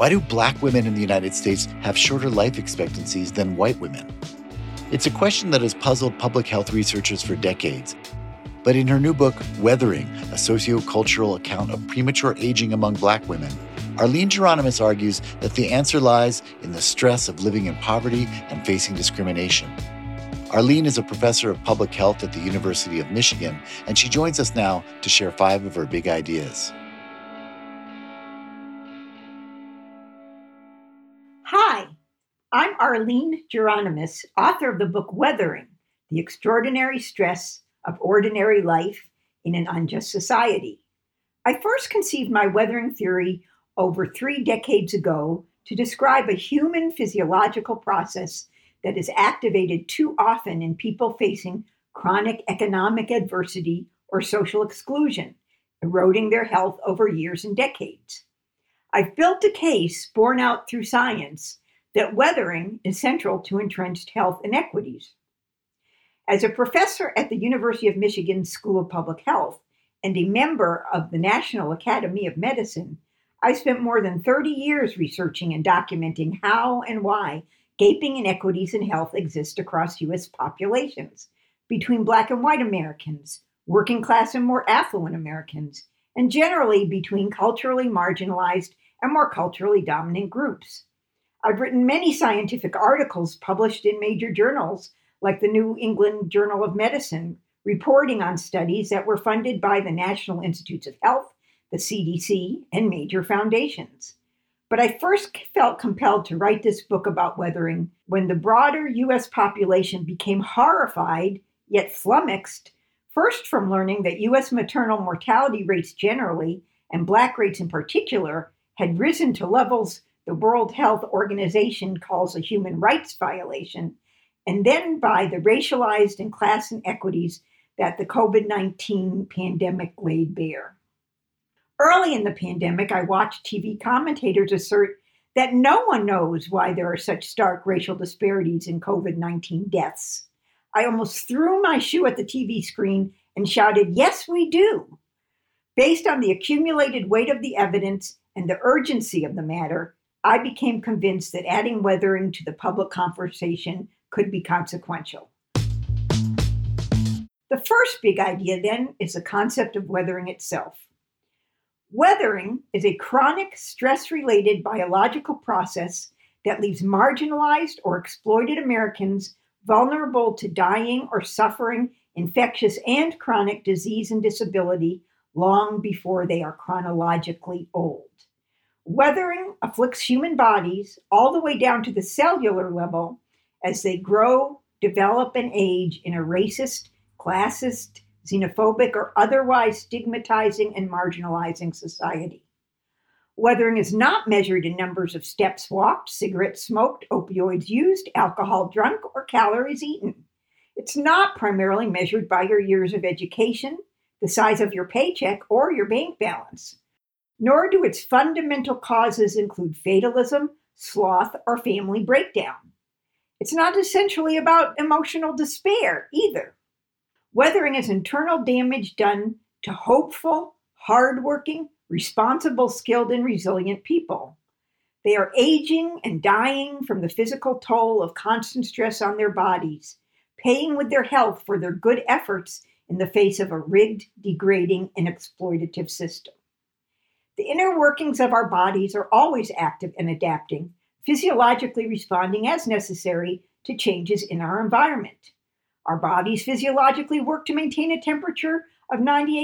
Why do Black women in the United States have shorter life expectancies than white women? It's a question that has puzzled public health researchers for decades. But in her new book, Weathering, a sociocultural account of premature aging among Black women, Arlene Geronimus argues that the answer lies in the stress of living in poverty and facing discrimination. Arlene is a professor of public health at the University of Michigan, and she joins us now to share 5 of her big ideas. Hi, I'm Arlene Geronimus, author of the book Weathering, The Extraordinary Stress of Ordinary Life in an Unjust Society. I first conceived my weathering theory over 3 decades ago to describe a human physiological process that is activated too often in people facing chronic economic adversity or social exclusion, eroding their health over years and decades. I've built a case borne out through science that weathering is central to entrenched health inequities. As a professor at the University of Michigan School of Public Health and a member of the National Academy of Medicine, I spent more than 30 years researching and documenting how and why gaping inequities in health exist across U.S. populations, between Black and white Americans, working class and more affluent Americans, and generally between culturally marginalized and more culturally dominant groups. I've written many scientific articles published in major journals like the New England Journal of Medicine, reporting on studies that were funded by the National Institutes of Health, the CDC, and major foundations. But I first felt compelled to write this book about weathering when the broader U.S. population became horrified, yet flummoxed, first from learning that U.S. maternal mortality rates generally, and Black rates in particular, had risen to levels the World Health Organization calls a human rights violation, and then by the racialized and class inequities that the COVID-19 pandemic laid bare. Early in the pandemic, I watched TV commentators assert that no one knows why there are such stark racial disparities in COVID-19 deaths. I almost threw my shoe at the TV screen and shouted, "Yes, we do." Based on the accumulated weight of the evidence and the urgency of the matter, I became convinced that adding weathering to the public conversation could be consequential. The first big idea, then, is the concept of weathering itself. Weathering is a chronic, stress-related biological process that leaves marginalized or exploited Americans vulnerable to dying or suffering infectious and chronic disease and disability long before they are chronologically old. Weathering afflicts human bodies all the way down to the cellular level as they grow, develop, and age in a racist, classist, xenophobic, or otherwise stigmatizing and marginalizing society. Weathering is not measured in numbers of steps walked, cigarettes smoked, opioids used, alcohol drunk, or calories eaten. It's not primarily measured by your years of education, the size of your paycheck, or your bank balance. Nor do its fundamental causes include fatalism, sloth, or family breakdown. It's not essentially about emotional despair either. Weathering is internal damage done to hopeful, hardworking, responsible, skilled, and resilient people. They are aging and dying from the physical toll of constant stress on their bodies, paying with their health for their good efforts in the face of a rigged, degrading, and exploitative system. The inner workings of our bodies are always active and adapting, physiologically responding as necessary to changes in our environment. Our bodies physiologically work to maintain a temperature of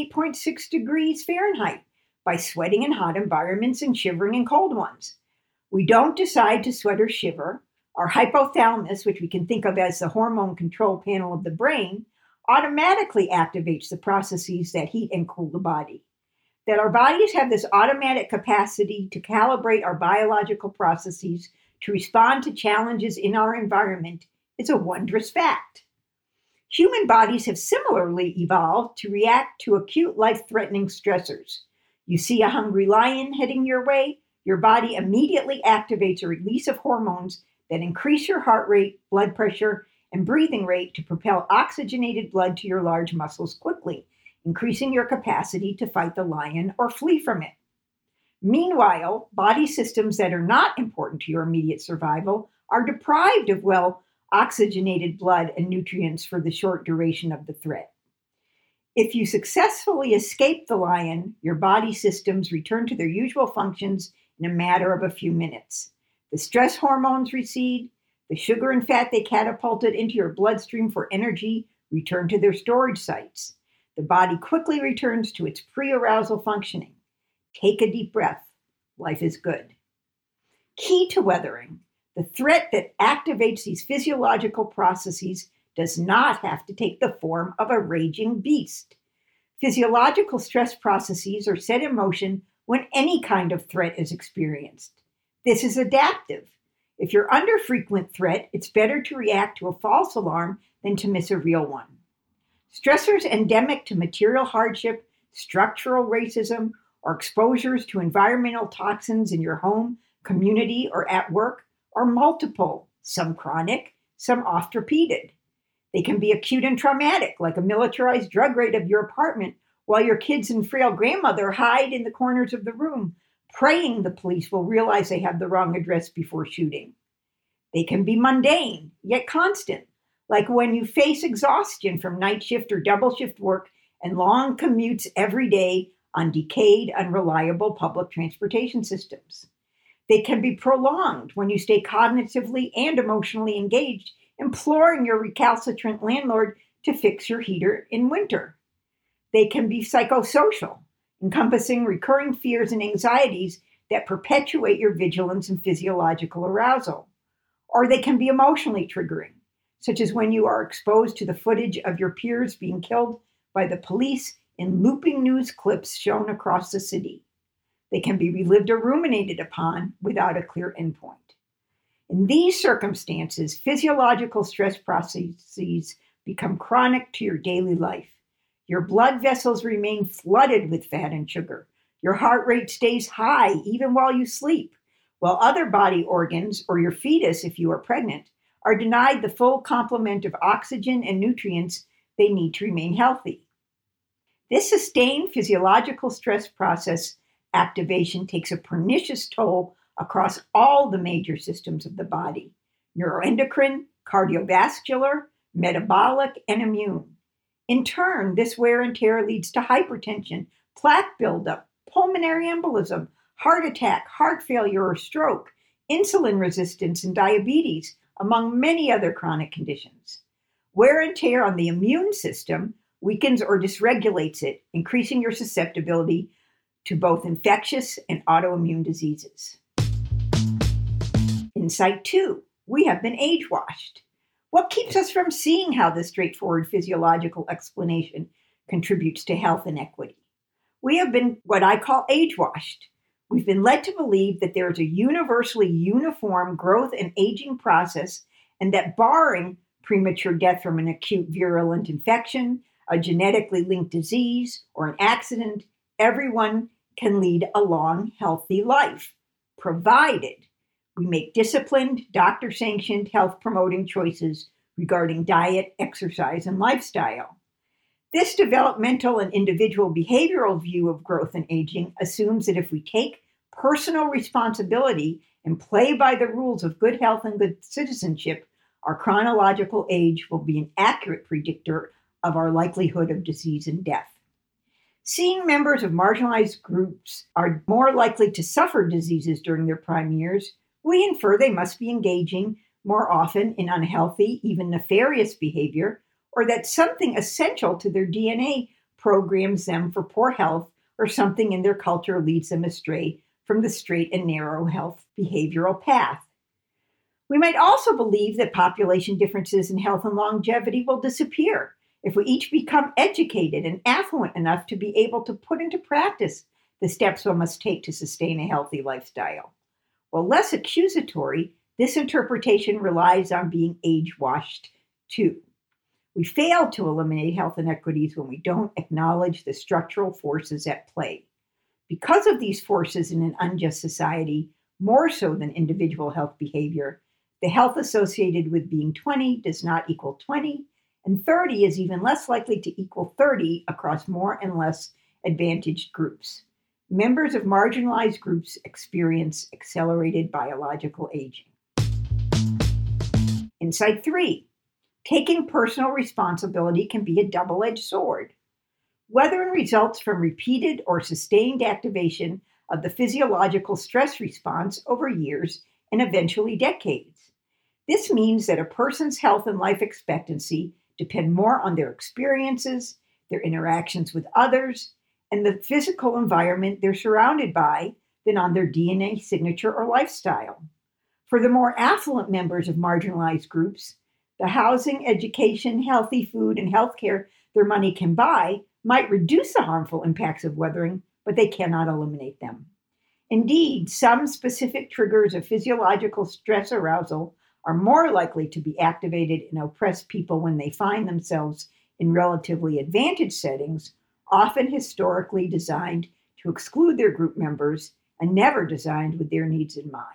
98.6 degrees Fahrenheit by sweating in hot environments and shivering in cold ones. We don't decide to sweat or shiver. Our hypothalamus, which we can think of as the hormone control panel of the brain, automatically activates the processes that heat and cool the body. That our bodies have this automatic capacity to calibrate our biological processes to respond to challenges in our environment is a wondrous fact. Human bodies have similarly evolved to react to acute life-threatening stressors. You see a hungry lion heading your way, your body immediately activates a release of hormones that increase your heart rate, blood pressure, and breathing rate to propel oxygenated blood to your large muscles quickly, increasing your capacity to fight the lion or flee from it. Meanwhile, body systems that are not important to your immediate survival are deprived of well-oxygenated blood and nutrients for the short duration of the threat. If you successfully escape the lion, your body systems return to their usual functions in a matter of a few minutes. The stress hormones recede, the sugar and fat they catapulted into your bloodstream for energy return to their storage sites. The body quickly returns to its pre-arousal functioning. Take a deep breath. Life is good. Key to weathering. The threat that activates these physiological processes does not have to take the form of a raging beast. Physiological stress processes are set in motion when any kind of threat is experienced. This is adaptive. If you're under frequent threat, it's better to react to a false alarm than to miss a real one. Stressors endemic to material hardship, structural racism, or exposures to environmental toxins in your home, community, or at work are multiple, some chronic, some oft repeated. They can be acute and traumatic, like a militarized drug raid of your apartment while your kids and frail grandmother hide in the corners of the room, praying the police will realize they have the wrong address before shooting. They can be mundane, yet constant, like when you face exhaustion from night shift or double shift work and long commutes every day on decayed, unreliable public transportation systems. They can be prolonged when you stay cognitively and emotionally engaged, imploring your recalcitrant landlord to fix your heater in winter. They can be psychosocial, encompassing recurring fears and anxieties that perpetuate your vigilance and physiological arousal. Or they can be emotionally triggering, such as when you are exposed to the footage of your peers being killed by the police in looping news clips shown across the city. They can be relived or ruminated upon without a clear endpoint. In these circumstances, physiological stress processes become chronic to your daily life. Your blood vessels remain flooded with fat and sugar. Your heart rate stays high even while you sleep, while other body organs, or your fetus if you are pregnant, are denied the full complement of oxygen and nutrients they need to remain healthy. This sustained physiological stress process activation takes a pernicious toll across all the major systems of the body: neuroendocrine, cardiovascular, metabolic, and immune. In turn, this wear and tear leads to hypertension, plaque buildup, pulmonary embolism, heart attack, heart failure or stroke, insulin resistance, and diabetes, among many other chronic conditions. Wear and tear on the immune system weakens or dysregulates it, increasing your susceptibility to both infectious and autoimmune diseases. Insight 2, we have been age-washed. What keeps us from seeing how this straightforward physiological explanation contributes to health inequity? We have been what I call age-washed. We've been led to believe that there is a universally uniform growth and aging process, and that barring premature death from an acute virulent infection, a genetically linked disease, or an accident, everyone can lead a long, healthy life, provided we make disciplined, doctor-sanctioned, health-promoting choices regarding diet, exercise, and lifestyle. This developmental and individual behavioral view of growth and aging assumes that if we take personal responsibility and play by the rules of good health and good citizenship, our chronological age will be an accurate predictor of our likelihood of disease and death. Seeing members of marginalized groups are more likely to suffer diseases during their prime years, we infer they must be engaging more often in unhealthy, even nefarious behavior, or that something essential to their DNA programs them for poor health, or something in their culture leads them astray from the straight and narrow health behavioral path. We might also believe that population differences in health and longevity will disappear if we each become educated and affluent enough to be able to put into practice the steps one must take to sustain a healthy lifestyle. While less accusatory, this interpretation relies on being age-washed too. We fail to eliminate health inequities when we don't acknowledge the structural forces at play. Because of these forces in an unjust society, more so than individual health behavior, the health associated with being 20 does not equal 20, and 30 is even less likely to equal 30 across more and less advantaged groups. members of marginalized groups experience accelerated biological aging. Insight 3. Taking personal responsibility can be a double-edged sword. Weathering results from repeated or sustained activation of the physiological stress response over years and eventually decades. This means that a person's health and life expectancy depend more on their experiences, their interactions with others, and the physical environment they're surrounded by than on their DNA signature or lifestyle. For the more affluent members of marginalized groups, the housing, education, healthy food, and healthcare their money can buy might reduce the harmful impacts of weathering, but they cannot eliminate them. Indeed, some specific triggers of physiological stress arousal are more likely to be activated in oppressed people when they find themselves in relatively advantaged settings, often historically designed to exclude their group members and never designed with their needs in mind.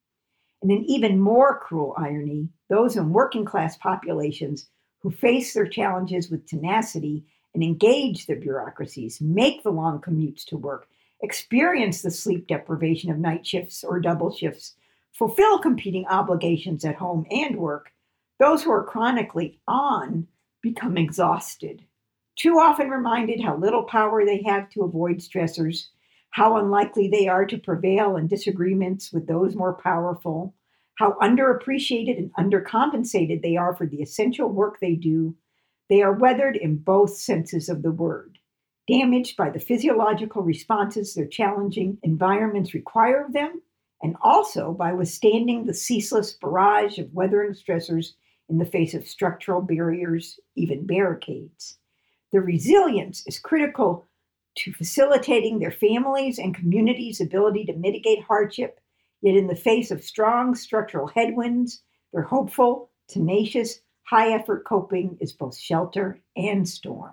And an even more cruel irony, those in working class populations who face their challenges with tenacity and engage the bureaucracies, make the long commutes to work, experience the sleep deprivation of night shifts or double shifts, fulfill competing obligations at home and work, those who are chronically on become exhausted, too often reminded how little power they have to avoid stressors, how unlikely they are to prevail in disagreements with those more powerful, how underappreciated and undercompensated they are for the essential work they do. They are weathered in both senses of the word, damaged by the physiological responses their challenging environments require of them, and also by withstanding the ceaseless barrage of weathering stressors in the face of structural barriers, even barricades. Their resilience is critical to facilitating their families' and communities' ability to mitigate hardship, yet in the face of strong structural headwinds, their hopeful, tenacious, high-effort coping is both shelter and storm.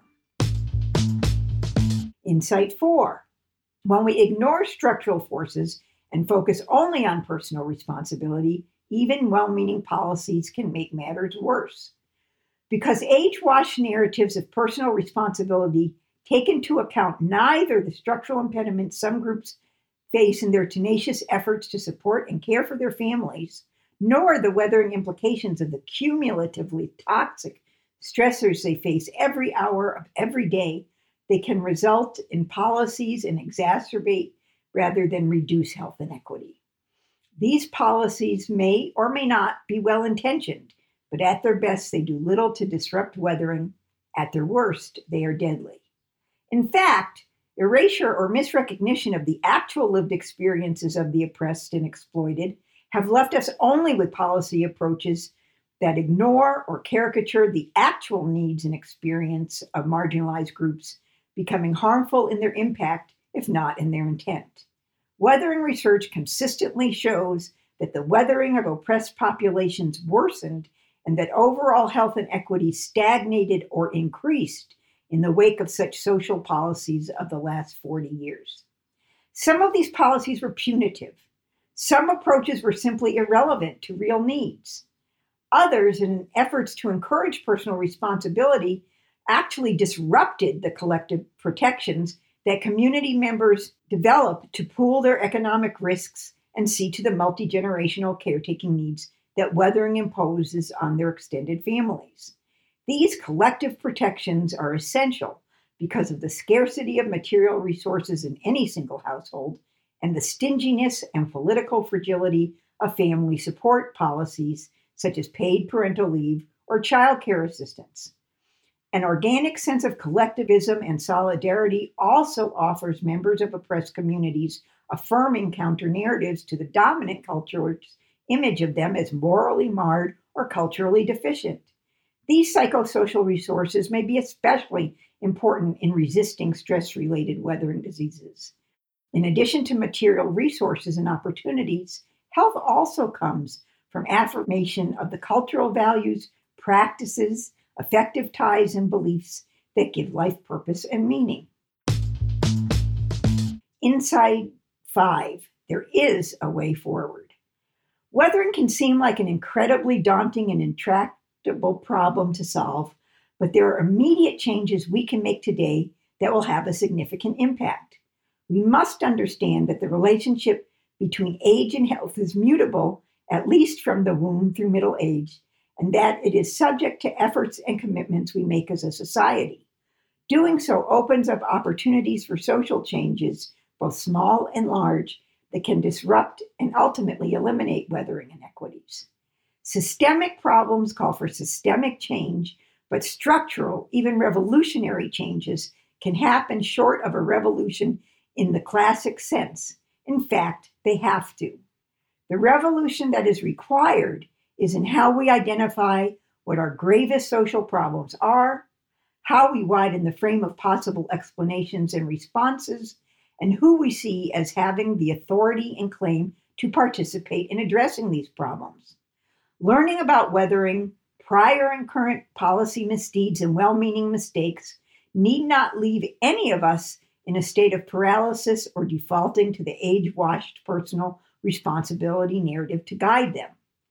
Insight 4. When we ignore structural forces and focus only on personal responsibility, even well-meaning policies can make matters worse. Because age-washed narratives of personal responsibility take into account neither the structural impediments some groups face in their tenacious efforts to support and care for their families, nor the weathering implications of the cumulatively toxic stressors they face every hour of every day, they can result in policies and exacerbate rather than reduce health inequity. These policies may or may not be well-intentioned, but at their best, they do little to disrupt weathering. At their worst, they are deadly. In fact, erasure or misrecognition of the actual lived experiences of the oppressed and exploited have left us only with policy approaches that ignore or caricature the actual needs and experience of marginalized groups, becoming harmful in their impact, if not in their intent. Weathering research consistently shows that the weathering of oppressed populations worsened and that overall health inequity stagnated or increased in the wake of such social policies of the last 40 years. Some of these policies were punitive. Some approaches were simply irrelevant to real needs. Others, in efforts to encourage personal responsibility, actually disrupted the collective protections that community members develop to pool their economic risks and see to the multi-generational caretaking needs that weathering imposes on their extended families. These collective protections are essential because of the scarcity of material resources in any single household and the stinginess and political fragility of family support policies such as paid parental leave or child care assistance. An organic sense of collectivism and solidarity also offers members of oppressed communities affirming counter-narratives to the dominant culture's image of them as morally marred or culturally deficient. These psychosocial resources may be especially important in resisting stress-related weathering diseases. In addition to material resources and opportunities, health also comes from affirmation of the cultural values, practices, effective ties, and beliefs that give life purpose and meaning. Insight 5. There is a way forward. Weathering can seem like an incredibly daunting and intractable problem to solve, but there are immediate changes we can make today that will have a significant impact. We must understand that the relationship between age and health is mutable, at least from the womb through middle age, and that it is subject to efforts and commitments we make as a society. Doing so opens up opportunities for social changes, both small and large, that can disrupt and ultimately eliminate weathering inequities. Systemic problems call for systemic change, but structural, even revolutionary changes can happen short of a revolution in the classic sense. In fact, they have to. The revolution that is required is in how we identify what our gravest social problems are, how we widen the frame of possible explanations and responses, and who we see as having the authority and claim to participate in addressing these problems. Learning about weathering, prior and current policy misdeeds and well-meaning mistakes need not leave any of us in a state of paralysis or defaulting to the age-washed personal responsibility narrative to guide them.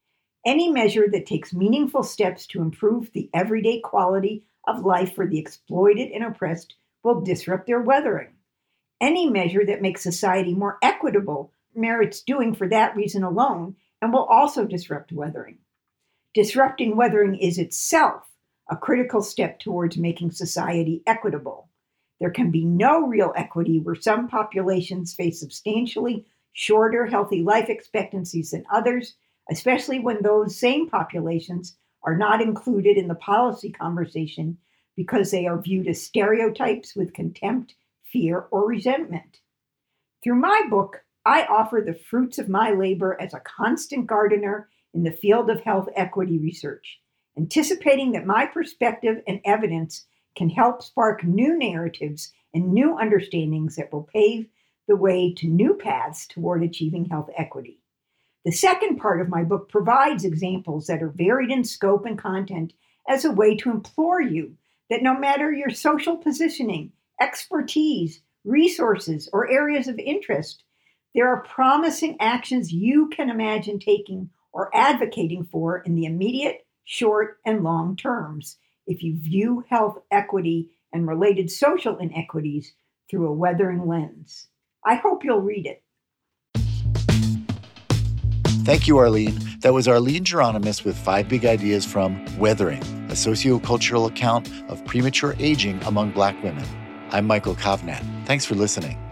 Any measure that takes meaningful steps to improve the everyday quality of life for the exploited and oppressed will disrupt their weathering. Any measure that makes society more equitable merits doing for that reason alone and will also disrupt weathering. Disrupting weathering is itself a critical step towards making society equitable. There can be no real equity where some populations face substantially shorter healthy life expectancies than others, especially when those same populations are not included in the policy conversation because they are viewed as stereotypes with contempt, fear, or resentment. Through my book, I offer the fruits of my labor as a constant gardener in the field of health equity research, anticipating that my perspective and evidence can help spark new narratives and new understandings that will pave the way to new paths toward achieving health equity. The second part of my book provides examples that are varied in scope and content as a way to implore you that no matter your social positioning, expertise, resources, or areas of interest, there are promising actions you can imagine taking or advocating for in the immediate, short, and long terms if you view health equity and related social inequities through a weathering lens. I hope you'll read it. Thank you, Arlene. That was Arlene Geronimus with 5 big ideas from Weathering, a sociocultural account of premature aging among Black women. I'm Michael Kovnat. Thanks for listening.